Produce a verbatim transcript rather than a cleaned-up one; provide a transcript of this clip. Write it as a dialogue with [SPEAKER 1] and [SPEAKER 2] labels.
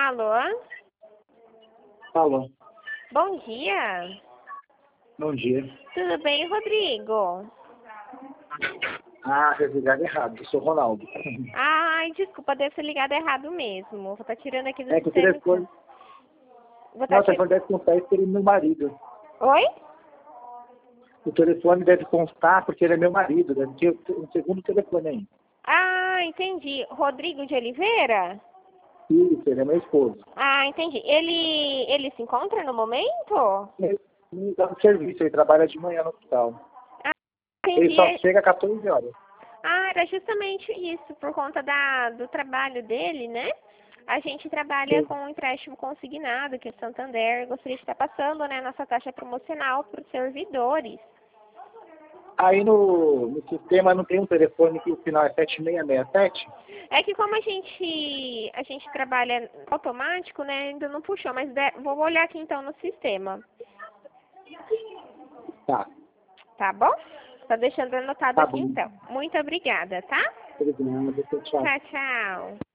[SPEAKER 1] Alô?
[SPEAKER 2] Alô.
[SPEAKER 1] Bom dia.
[SPEAKER 2] Bom dia.
[SPEAKER 1] Tudo bem, Rodrigo?
[SPEAKER 2] Ah, fez ligado errado. Eu sou Ronaldo.
[SPEAKER 1] Ai, desculpa, deve ser ligado errado mesmo. Vou estar tirando aqui do
[SPEAKER 2] É que o
[SPEAKER 1] sistema.
[SPEAKER 2] telefone...
[SPEAKER 1] Vou
[SPEAKER 2] Não,
[SPEAKER 1] tá
[SPEAKER 2] o
[SPEAKER 1] tir...
[SPEAKER 2] telefone deve constar isso porque ele é meu marido.
[SPEAKER 1] Oi?
[SPEAKER 2] O telefone deve constar porque ele é meu marido. Deve ter um segundo telefone aí.
[SPEAKER 1] Ah, entendi. Rodrigo de Oliveira?
[SPEAKER 2] Isso, ele é meu esposo.
[SPEAKER 1] Ah, entendi. Ele, ele se encontra no momento?
[SPEAKER 2] Ele me dá um serviço, ele trabalha de manhã no hospital.
[SPEAKER 1] Ah,
[SPEAKER 2] Ele só
[SPEAKER 1] entendi.
[SPEAKER 2] chega às quatorze horas.
[SPEAKER 1] Ah, era justamente isso, por conta da, do trabalho dele, né? A gente trabalha
[SPEAKER 2] Sim.
[SPEAKER 1] com um empréstimo consignado, que é o Santander. Gostaria de estar passando, né, nossa taxa promocional para os servidores.
[SPEAKER 2] Aí no, no sistema não tem um telefone que o final é sete seis seis sete?
[SPEAKER 1] É que como a gente a gente trabalha automático, né, ainda não puxou, mas de- vou olhar aqui então no sistema,
[SPEAKER 2] Tá.
[SPEAKER 1] tá bom? Tá deixando anotado
[SPEAKER 2] Tá
[SPEAKER 1] aqui
[SPEAKER 2] bom.
[SPEAKER 1] então. Muito obrigada, tá?
[SPEAKER 2] Obrigado. Tchau.
[SPEAKER 1] Tchau, tchau.